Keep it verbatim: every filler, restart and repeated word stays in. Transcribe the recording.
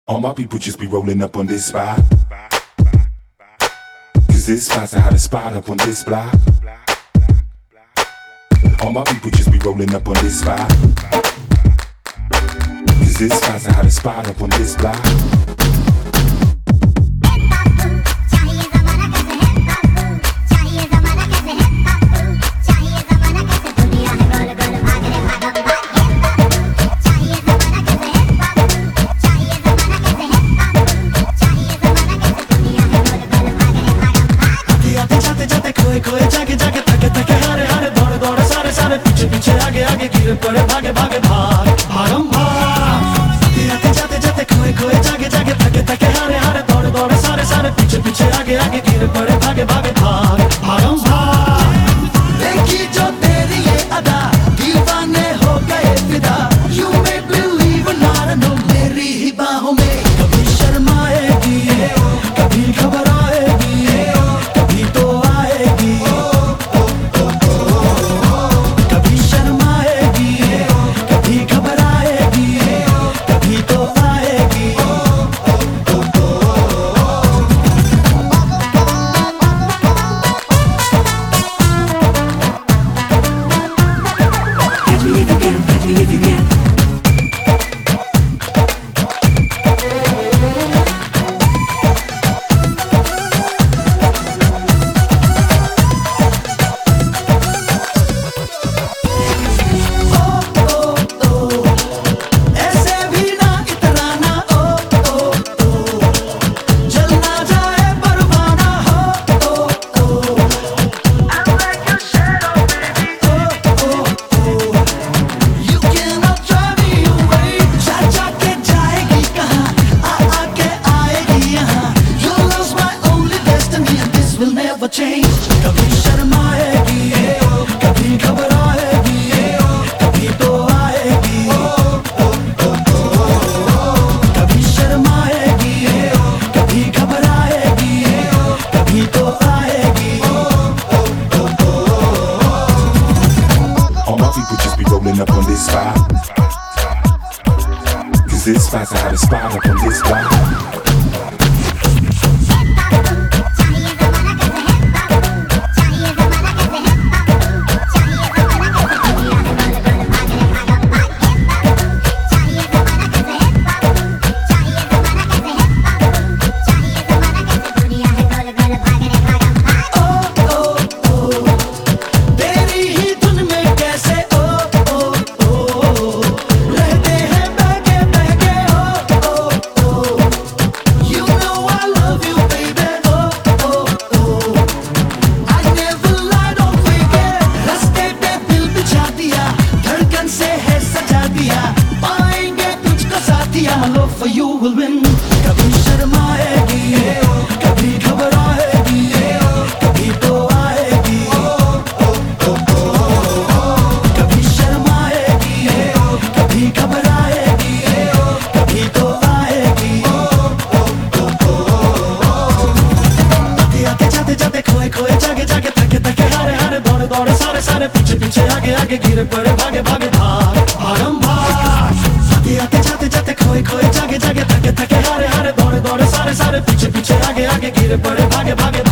All my people just be rolling up on this spot. Cause this spot's the hottest spot up on this block. All my people just be rolling up on this spot. Cause this spot's the hottest spot up on this block. खोए जागे जागे थके थके हारे हारे दौड़े दौड़े सारे सारे पीछे पीछे आगे आगे गिरे पड़े भागे भागे भाग भागम भाग आते जाते जाते खोए खोए जागे जागे थके थके हारे हारे दौड़े दौड़े सारे सारे पीछे पीछे आगे आगे गिरे पड़े भागे भागे भाग भागम भाग देखी जो तेरी ये अदा दीवाने हो गए फिदा You make believe not know मेरी ही बाहों में कभी शर्माएगी कभी घबराएगी कभी तो if you can. Change. कभी शर्माएगी कभी घबराएगी कभी तो आएगी कभी शर्माएगी कभी घबराएगी कभी तो आएगी All my people just be rolling up on this spot. Cause this spot's the hottest spot up on this block. For you will win. कभी शर्माएगी कभी घबराएगी कभी तो आएगी कभी शर्माएगी कभी घबराएगी कभी तो आएगी आते आते जाते जाते खोए खोए जागे जागे थके थके हारे हारे दौड़े दौड़े सारे सारे पीछे पीछे आगे आगे गिरे पड़े भागे भागे भाग भागम भाग आते आते जाते जाते खोए खोए जागे जागे थके थके हारे हारे दौड़े दौड़े सारे सारे पीछे पीछे आगे आगे गिरे पड़े भागे भागे